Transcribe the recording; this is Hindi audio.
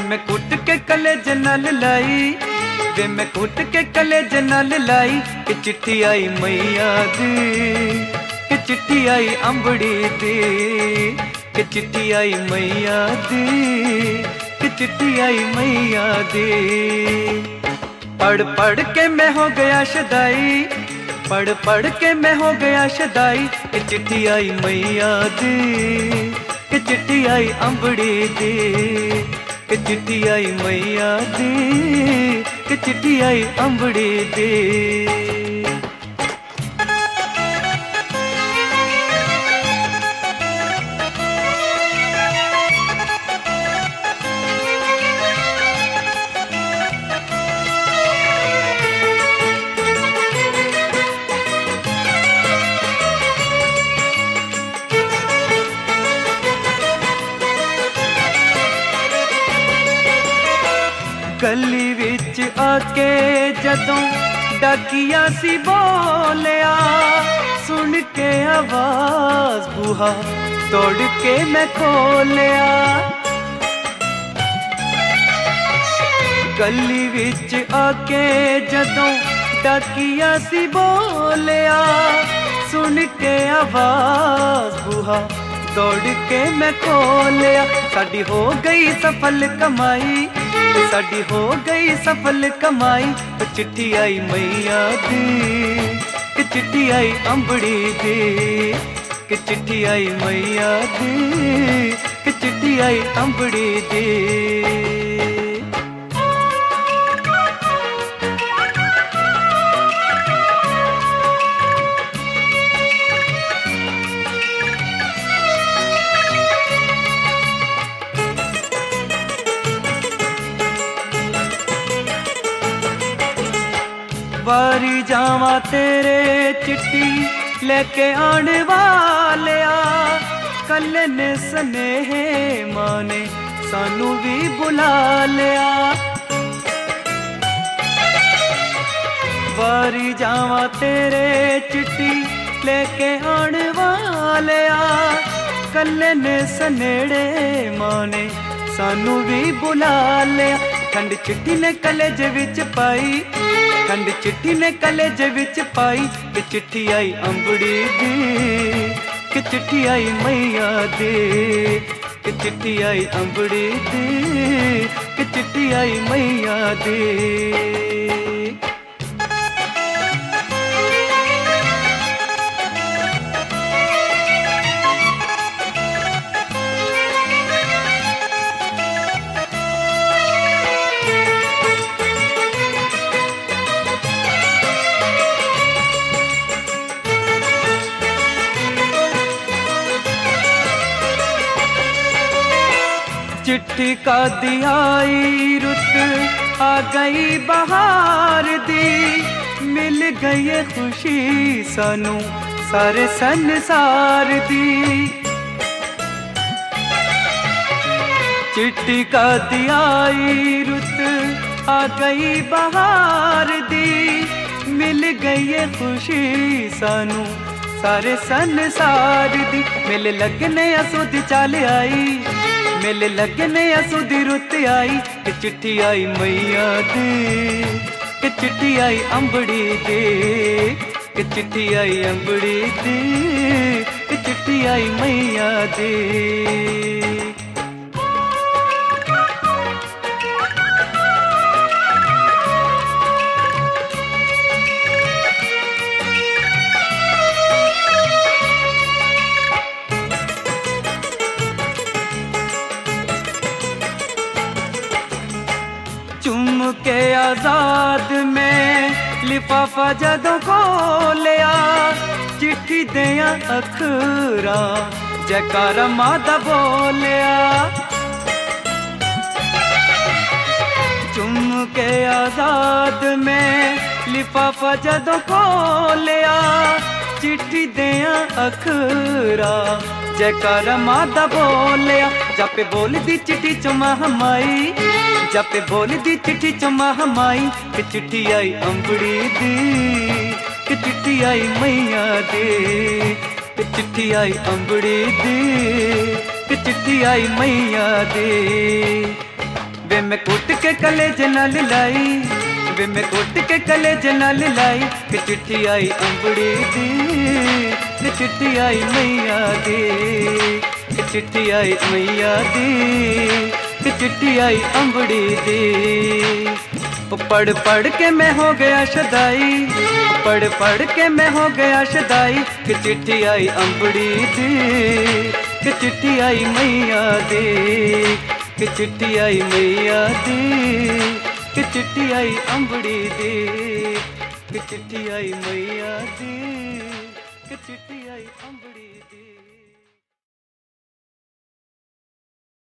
मैं कुट के कलेजे नाल लाई, वे मैं कुट के कलेजे नाल लाई कि चिट्ठी आई मैया दी, कि चिट्ठी आई अंबड़ी दी, कि चिट्ठी आई मैया दी, कि चिट्ठी आई मैया दी। पढ़ पढ़ के मैं हो गया शदाई, पढ़ पढ़ के मैं हो गया शदाई कि चिट्ठी आई मैया दी, कि चिट्ठी आई अंबड़ी दी, कि चिट्ठी आई मैया दी, कि चिट्ठी आई अंबड़ी दी। गली विच आके जदों डाकिया सी बोलिया, सुन के आवाज बूहा तोड़ के मैं खोलिया। गली विच आके जदों डाकिया सी बोलिया, सुन के आवाज बूहा तोड़ के मैं खोलिया। साडी हो गई सफल कमाई, साडी हो गई सफल कमाई, तो चिट्ठी आई मैया दी, कि चिट्ठी आई अंबड़ी दी, कि चिट्ठी आई मैया दी, कि चिट्ठी आई अंबड़ी दी। वारी जावा तेरे चिट्ठी लेके आने वालिया, कल ने स्नेहे माने सानू भी बुला लिया। वारी जावा तेरे चिट्ठी लेके आने वालिया, कल ने स्नेड़े माने सानू भी बुला लिया। ठंड चिट्ठी ने कलेजे विच पाई, ठंड चिट्ठी ने कलेजे विच पाई कि चिट्ठी आई अंबड़ी दी, कि चिट्ठी आई मैया दी, कि चिट्ठी आई अंबड़ी दी, कि चिट्ठी आई मैया दी। चिट्ठी का दियाई रुत आ गई बहार दी, मिल गई खुशी सानू सारे संसार दी। चिट्ठी का दियाई रुत आ गई बहार दी, मिल गई खुशी सानू सारे संसार दी। मेले लगने असुद चल आई, मेले लगने असुदी रुत आई कि चिट्ठी आई मैया दी, कि चिट्ठी आई अंबड़ी दी, कि चिट्ठी आई अंबड़ी दी, कि चिट्ठी आई मैया दी। चुम के आजाद में लिफाफा जदों खोलिया, चिट्ठी दियां अखरा जयकारा मादा बोलिया। चुम के आजाद में लिफाफा जदों खोलिया, चिट्ठी दियां अखरा जयकारा मादा बोलिया। जापे बोल दी चिट्ठी चो महामाई, जापे बोल दी चिट्ठी चो महामाई कि चिट्ठी आई अंबड़ी दी, कि चिट्ठी आई मैया दी, कि चिट्ठी आई अंबड़ी दी, कि चिट्ठी आई मैया दी। वे मैं कुट के कलेजे नाल लाई, वे मैं कुट के कलेजे नाल लाई कि चिट्ठी आई अंबड़ी दी, कि चिट्ठी आई मैया दी, कि चिट्ठी आई मैया दी, कि चिट्ठी आई अंबड़ी दी। पढ़ पढ़ के मैं हो गया शदाई, पढ़ पढ़ के मैं हो गया शदाई कि चिट्ठी आई अंबड़ी दी, कि चिट्ठी आई मैया दी, कि चिट्ठी आई मैया दी, कि चिट्ठी आई अंबड़ी दी, कि चिट्ठी आई मैया दी, कि चिट्ठी आई अंबड़ी दी।